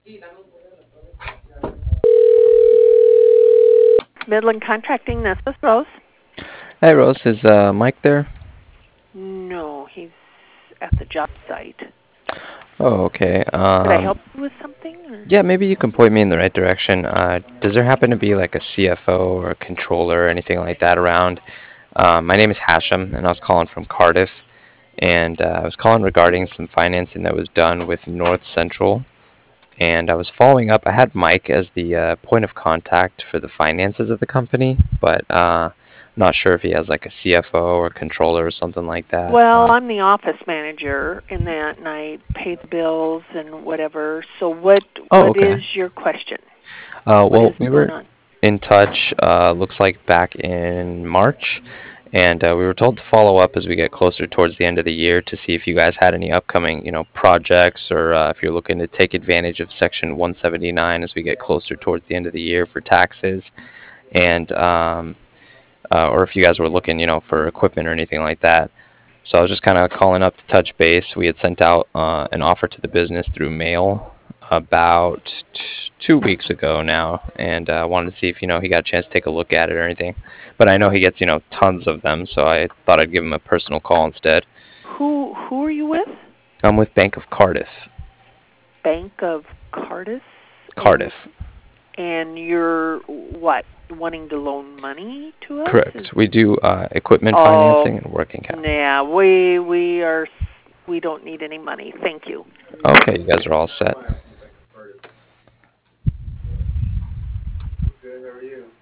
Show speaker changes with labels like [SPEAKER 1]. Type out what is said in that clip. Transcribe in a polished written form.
[SPEAKER 1] Midland Contracting, this is Rose.
[SPEAKER 2] Hi, Rose. Is Mike there?
[SPEAKER 1] No, he's at the job site.
[SPEAKER 2] Oh, okay.
[SPEAKER 1] Could I help you with something? Or?
[SPEAKER 2] Yeah, maybe you can point me in the right direction. Does there happen to be like a CFO or a controller or anything like that around? My name is Hashem, and I was calling from Cardiff, and I was calling regarding some financing that was done with North Central, and I was following up. I had Mike as the point of contact for the finances of the company, but I'm not sure if he has like a CFO or controller or something like that.
[SPEAKER 1] Well, I'm the office manager in that, and I pay the bills and whatever. So what
[SPEAKER 2] Oh,
[SPEAKER 1] is
[SPEAKER 2] okay.
[SPEAKER 1] your question? What
[SPEAKER 2] Well,
[SPEAKER 1] is
[SPEAKER 2] we
[SPEAKER 1] going
[SPEAKER 2] were
[SPEAKER 1] on?
[SPEAKER 2] in touch, looks like back in March, and we were told to follow up as we get closer towards the end of the year to see if you guys had any upcoming, projects or if you're looking to take advantage of Section 179 as we get closer towards the end of the year for taxes, and or if you guys were looking, for equipment or anything like that. So I was just kind of calling up to touch base. We had sent out an offer to the business through mail about 2 weeks ago now, and wanted to see if he got a chance to take a look at it or anything. But I know he gets tons of them, so I thought I'd give him a personal call instead.
[SPEAKER 1] Who are you with?
[SPEAKER 2] I'm with Bank of Cardiff.
[SPEAKER 1] Bank of Cardiff? And
[SPEAKER 2] Cardiff.
[SPEAKER 1] you're what? Wanting to loan money to us?
[SPEAKER 2] Correct. We do equipment
[SPEAKER 1] Oh,
[SPEAKER 2] financing and working capital.
[SPEAKER 1] yeah. We don't need any money. Thank you.
[SPEAKER 2] Okay, you guys are all set.
[SPEAKER 3] Good, how are you?